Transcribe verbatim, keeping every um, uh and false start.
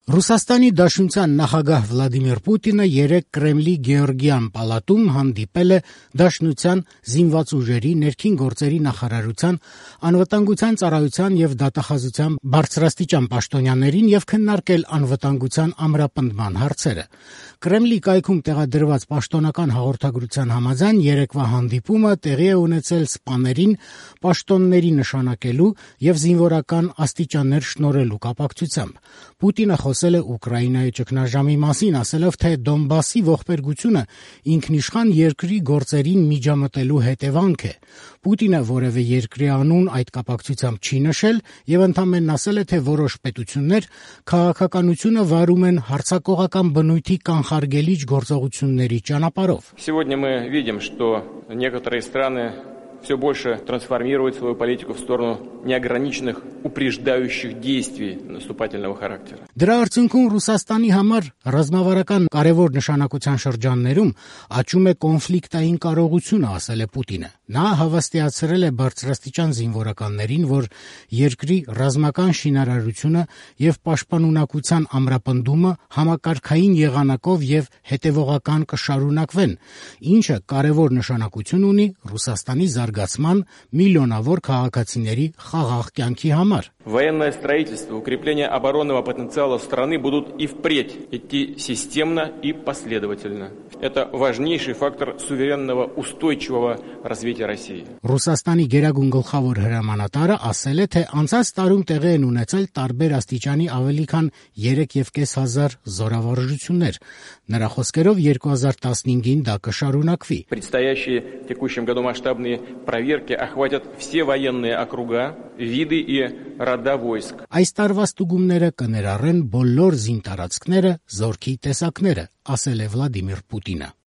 Ռուսաստանի Դաշնության նախագահ Վլադիմիր Պուտինը երեկ Կրեմլի Գեորգիան պալատում հանդիպել է Դաշնության զինված ուժերի, ներքին գործերի նախարարության, անվտանգության ծառայության եւ դատախազության բարձրաստիճան պաշտոնյաներին եւ քննարկել անվտանգության ամրապնդման հարցերը։ Կրեմլի կայքում տեղադրված պաշտոնական հաղորդագրության համաձայն երեկվա հանդիպումը տեղի է ունեցել սպաներին պաշտոնների նշանակելու եւ զինվորական աստիճաններ շնորհելու կապակցությամբ։ Պուտինը խոսել է Ուկրաինայի ճգնաժամի մասին, ասելով, թե Դոնբասի ողբերգությունը ինքնիշխան երկրի գործերին միջամտելու հետևանք է։ Պուտինը որևէ երկրի անուն այդ կապակցությամբ չի նշել եւ ընդամենն ասել է, թե որոշ պետություններ քաղաքականությունը վարում են հարձակողական բնույթի կանխարգելիչ գործողությունների ճանապարհով։ Сегодня мы видим, что некоторые страны все больше трансформируют свою политику в сторону неограниченных упреждающих действий наступательного характера. Դրա արդյունքում Ռուսաստանի համար ռազմավարական կարևոր նշանակության շրջաններում աճում է կոնֆլիկտային կարողությունը, ասել է Պուտինը։ Նա հավաստիացրել է բարձրաստիճան զինվորականներին, որ երկրի ռազմական շինարարությունը եւ պաշտպանունակության ամրապնդումը համակարգային եղանակով եւ հետեւողական կշարունակվեն, ինչը կարևոր նշանակություն ունի Ռուսաստանի զարգացման, միլիոնավոր քաղաքացիների խաղաղ կյանքի համար։ Военное строительство, укрепление оборонного потенциала страны будут и впредь идти системно и последовательно. Это важнейший фактор суверенного устойчивого развития России. Ռուսաստանի գերագույն գլխավոր հրամանատարը ասել է, թե անցած տարում տեղի են ունեցել տարբեր աստիճանի ավելի քան երեք եւ կես հազար զորավարժություններ։ Նրա խոսքերով երկու հազար տասնհինգին դա կշարունակվի։ Предстоящие в текущем году масштабные проверки охватят все военные округа, виды и рода войск. Այս տարվա ստուգումները կներառեն բոլոր զինտարածքները, զորքի տեսակները, ասել է Վլադիմիր Պուտինը։